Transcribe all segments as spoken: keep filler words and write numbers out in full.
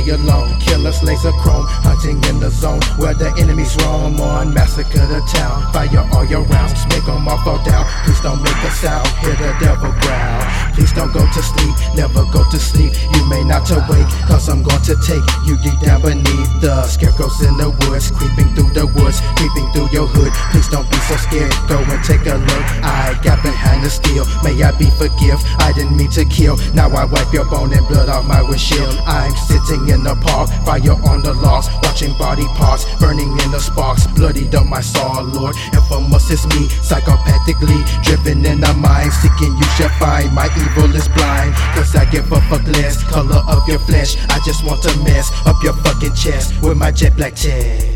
alone. Killer slays a chrome, hunting in the zone where the enemies roam on. Massacre the town, fire all your rounds, make them all fall down. Please don't make a sound, hear the devil growl. Please don't go to sleep, never go to sleep. You may not awake, cause I'm going to take you deep down beneath the scarecrows in the woods, creeping through the woods, creeping through your hood. Please don't be so scared, go and take a look. I got behind the steel, may I be forgive. I didn't mean to kill, now I wipe your bone and blood off my windshield. I'm sitting in the park, fire on the logs, watching body parts burning in the sparks. Bloodied up my soul, Lord, infamous is me, psychopathically driven in the mind. Seeking you shall find, my evil is blind, cause I give a fuck less color of your flesh. I just want to mess up your fucking chest with my jet black tag.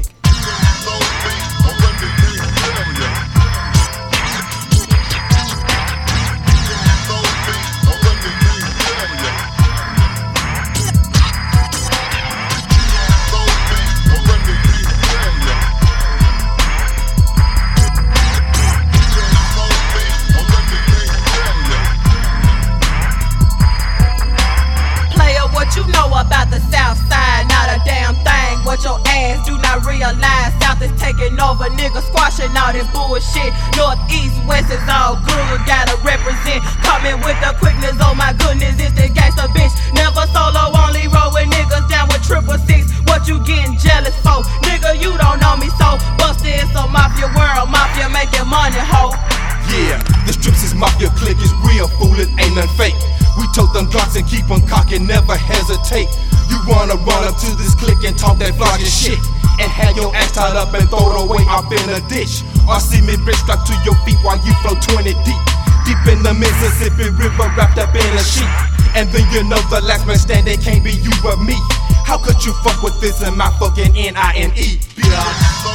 You know about the south side, not a damn thing. What your ass do not realize, south is taking over, niggas squashing all this bullshit. Northeast, west is all good, gotta represent. Coming with the quickness, oh my goodness, it's the gangsta bitch. Never solo, only roll with niggas down with triple six. What you getting jealous for? Nigga, you don't know me, so Busta is a mafia world, mafia making money, ho. Yeah, the strips is mafia clique, is real, fool, it ain't none fake. We tote them glocks and keep on cocking, never hesitate. You wanna run up to this clique and talk that flogging shit, and have your ass tied up and throw it away off in a ditch, or see me bitch strapped to your feet while you float twenty deep, deep in the Mississippi River wrapped up in a sheet. And then you know the last man standing can't be you but me. How could you fuck with this in my fucking N I N E, bitch?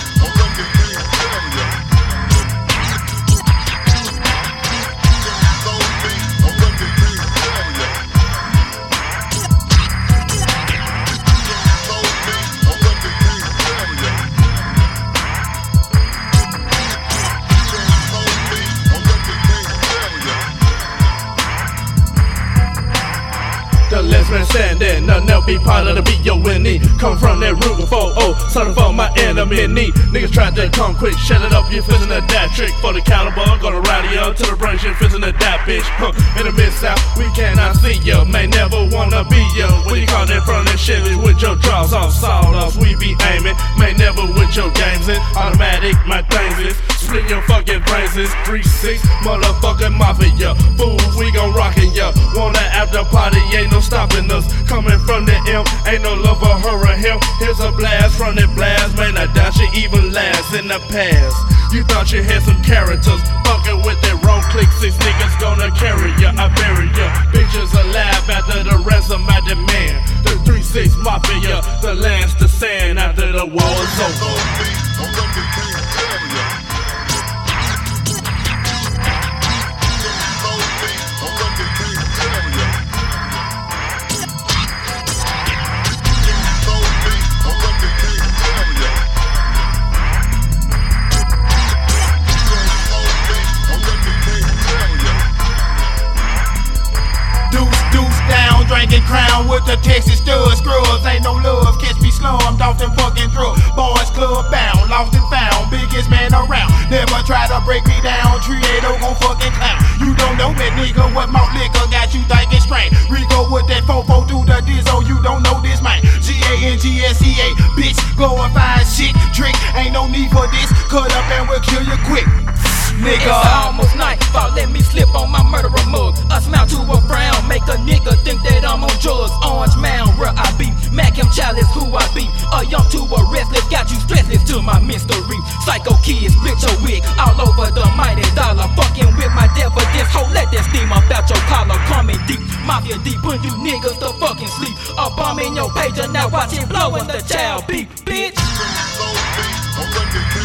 The last man standing, none else be part of the B O N E. Come from that root before, oh, something for my enemy knee. Niggas tried to come quick, shut it up, you feelin' a that trick. For the caliber, gonna ride you up to the brain, shit feelin' a that bitch. Huh. In the mid-south, we cannot see ya, may never wanna be ya. When you call that from that shit with your draws off, sawdust, we be aiming. May never with your games in, automatic, my things is. Split your fucking brains is three six, motherfucking mafia. Fool, we gon' rockin' ya. Wanna after party, ain't no stopping us. Coming from the M, ain't no love for her or him. Here's a blast from the blast, man, I doubt she even last in the past. You thought you had some characters, fucking with that wrong click. Six niggas gonna carry ya, I bury ya. Pictures alive after the rest of my demand. The three six mafia, the land's the sand after the war is over. Drinking Crown with the Texas stud scrubs. Ain't no love, catch me slummed off them fucking drugs. Boys club bound, lost and found, biggest man around. Never try to break me down, Triedo gon' fucking clown. You don't know that nigga, what malt liquor got you thinking strange. Rico with that fofo through the dizzo, you don't know this man. G A N G S E A, bitch, glorifying shit, trick. Ain't no need for this, cut up and we'll kill you quick. Nigga. It's almost nightfall, let me slip on my murderer mug. A smile to a frown, make a nigga think that I'm on drugs. Orange Mound, where I be, Mac him chalice, who I be. A young to a restless, got you stressless to my mystery. Psycho kids, split your wig, all over the mighty dollar. Fucking with my devil, this hoe, let that steam up out your collar. Coming deep, mafia deep, put you niggas to fucking sleep. A bomb in your pager, now watch it blow in the child beat, bitch.